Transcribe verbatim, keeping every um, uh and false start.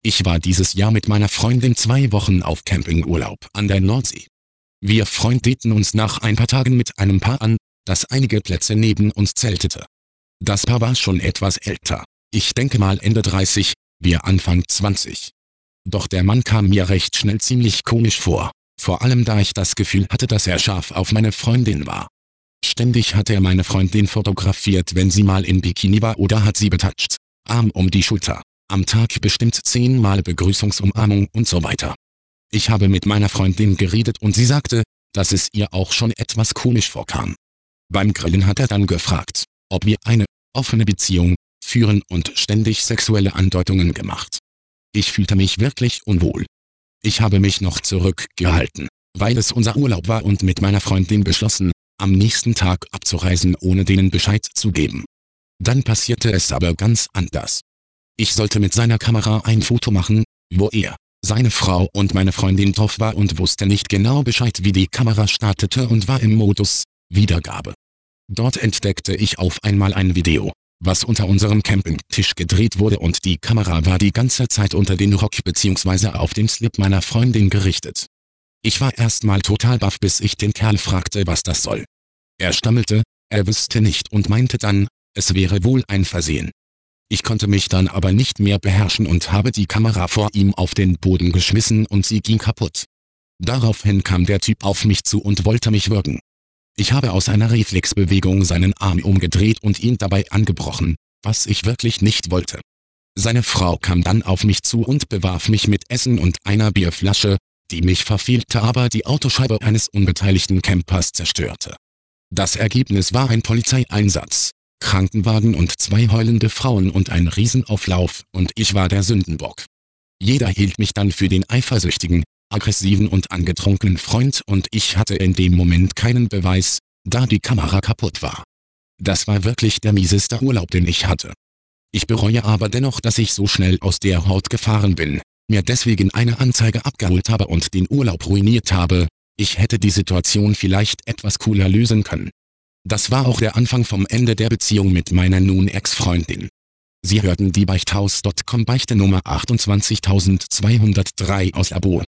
Ich war dieses Jahr mit meiner Freundin zwei Wochen auf Campingurlaub an der Nordsee. Wir freundeten uns nach ein paar Tagen mit einem Paar an, das einige Plätze neben uns zeltete. Das Paar war schon etwas älter, ich denke mal Ende dreißig, wir Anfang zwanzig. Doch der Mann kam mir recht schnell ziemlich komisch vor, vor allem da ich das Gefühl hatte, dass er scharf auf meine Freundin war. Ständig hat er meine Freundin fotografiert, wenn sie mal in Bikini war, oder hat sie betatscht, Arm um die Schulter, am Tag bestimmt zehnmal Begrüßungsumarmung und so weiter. Ich habe mit meiner Freundin geredet und sie sagte, dass es ihr auch schon etwas komisch vorkam. Beim Grillen hat er dann gefragt, ob wir eine offene Beziehung führen und ständig sexuelle Andeutungen gemacht. Ich fühlte mich wirklich unwohl. Ich habe mich noch zurückgehalten, weil es unser Urlaub war, und mit meiner Freundin beschlossen, am nächsten Tag abzureisen, ohne denen Bescheid zu geben. Dann passierte es aber ganz anders. Ich sollte mit seiner Kamera ein Foto machen, wo er, seine Frau und meine Freundin drauf war, und wusste nicht genau Bescheid, wie die Kamera startete, und war im Modus Wiedergabe. Dort entdeckte ich auf einmal ein Video, was unter unserem Campingtisch gedreht wurde, und die Kamera war die ganze Zeit unter den Rock bzw. auf dem Slip meiner Freundin gerichtet. Ich war erstmal total baff, bis ich den Kerl fragte, was das soll. Er stammelte, er wüsste nicht und meinte dann, es wäre wohl ein Versehen. Ich konnte mich dann aber nicht mehr beherrschen und habe die Kamera vor ihm auf den Boden geschmissen und sie ging kaputt. Daraufhin kam der Typ auf mich zu und wollte mich würgen. Ich habe aus einer Reflexbewegung seinen Arm umgedreht und ihn dabei angebrochen, was ich wirklich nicht wollte. Seine Frau kam dann auf mich zu und bewarf mich mit Essen und einer Bierflasche, die mich verfehlte, aber die Autoscheibe eines unbeteiligten Campers zerstörte. Das Ergebnis war ein Polizeieinsatz, Krankenwagen und zwei heulende Frauen und ein Riesenauflauf, und ich war der Sündenbock. Jeder hielt mich dann für den eifersüchtigen, aggressiven und angetrunkenen Freund, und ich hatte in dem Moment keinen Beweis, da die Kamera kaputt war. Das war wirklich der mieseste Urlaub, den ich hatte. Ich bereue aber dennoch, dass ich so schnell aus der Haut gefahren bin, mir deswegen eine Anzeige abgeholt habe und den Urlaub ruiniert habe. Ich hätte die Situation vielleicht etwas cooler lösen können. Das war auch der Anfang vom Ende der Beziehung mit meiner nun Ex-Freundin. Sie hörten die Beichthaus Punkt com Beichte Nummer achtundzwanzigtausendzweihundertdrei aus Abo.